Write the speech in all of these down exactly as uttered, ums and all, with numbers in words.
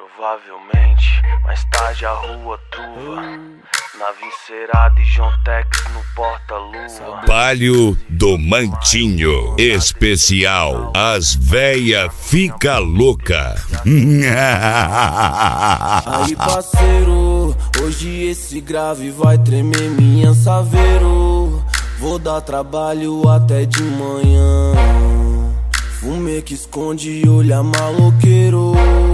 Provavelmente, mais tarde a rua truva, na Vincerada e João Tex no porta-luva. Palio do Mantinho, especial, as véia fica louca. Aí parceiro, hoje esse grave vai tremer minha saveiro. Vou dar trabalho até de manhã. Fumê que esconde e olha maloqueiro.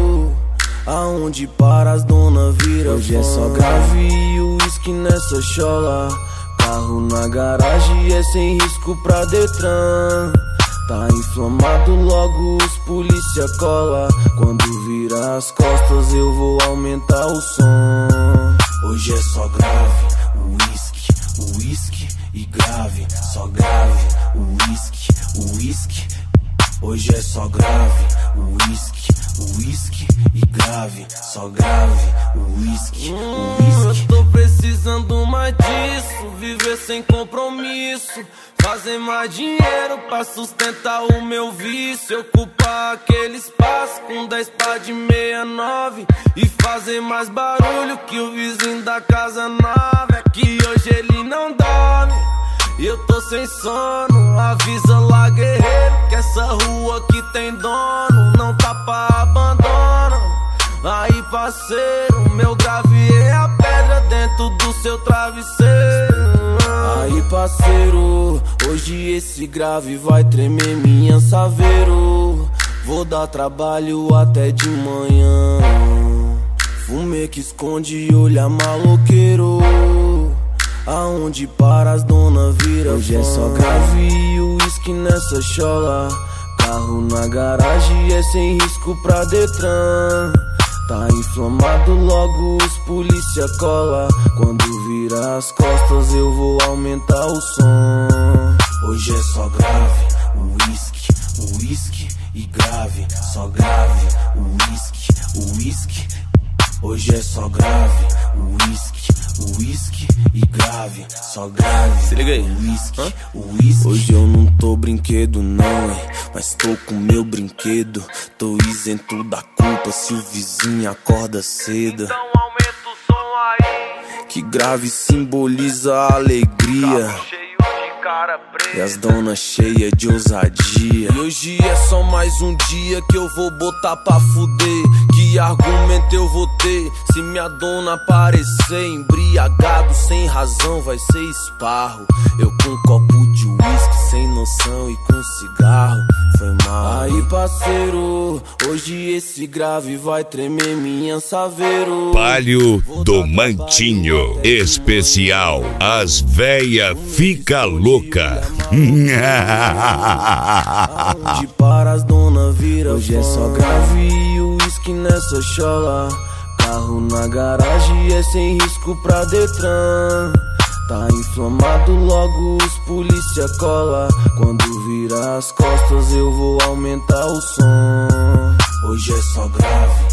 Aonde para as dona vira hoje fã. É só grave e uísque nessa chola. Carro na garagem é sem risco pra Detran. Tá inflamado, logo os polícia cola. Quando vira as costas eu vou aumentar o som. Hoje é só grave, uísque, uísque e grave. Só grave, uísque, uísque. Hoje é só grave, uísque, uísque e grave. Só grave, uísque, uísque. Eu tô precisando mais disso, viver sem compromisso. Fazer mais dinheiro pra sustentar o meu vício. Ocupar aquele espaço com dez pá de meia nove. E fazer mais barulho que o vizinho da casa nova. É que hoje ele não dorme e eu tô sem sono. Avisa lá, guerreiro, que essa rua aqui tem dono. Não tá pra abandono. Aí parceiro, meu grave é a pedra dentro do seu travesseiro. Aí parceiro, hoje esse grave vai tremer minha saveiro. Vou dar trabalho até de manhã. Fumê que esconde e olha maloqueiro. Aonde para as dona vira hoje fã. É só grave e uísque nessa chola. Carro na garagem é sem risco pra Detran. Tá inflamado, logo os polícia cola. Quando vira as costas eu vou aumentar o som. Hoje é só grave, uísque, uísque e grave. Só grave, uísque, uísque. Hoje é só grave, uísque, uísque e grave. Só grave, se liga aí, uísque, uísque. Hoje eu não tô brinquedo não, hein, mas tô com meu brinquedo. Tô isento da culpa se o vizinho acorda cedo. Então aumenta o som aí, que grave simboliza a alegria. carro cheio de cara preta E as donas cheias de ousadia. E hoje é só mais um dia que eu vou botar pra fuder. Que argumento eu vou ter se minha dona aparecer? Embriagado sem razão vai ser esparro. Eu com um copo de uísque sem noção e com cigarro. Foi mal. Aí parceiro, hoje esse grave vai tremer minha saveiro. Palio do Mantinho, especial, as véia fica louca. Aonde para as dona vira hoje é só grave e uísque nessa chola. Carro na garagem é sem risco pra Detran. Tá inflamado, logo os polícia cola. Quando vira as costas eu vou aumentar o som. Hoje é só grave,